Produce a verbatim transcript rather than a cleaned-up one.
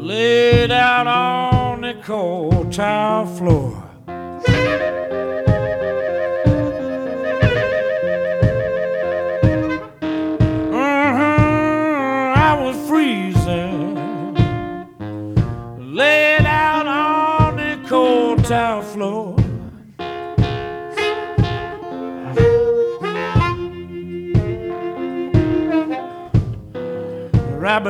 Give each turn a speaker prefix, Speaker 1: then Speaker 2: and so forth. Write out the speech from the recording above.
Speaker 1: laid out on the cold tile floor. Mm-hmm, I was freezing, laid out on the cold tile floor.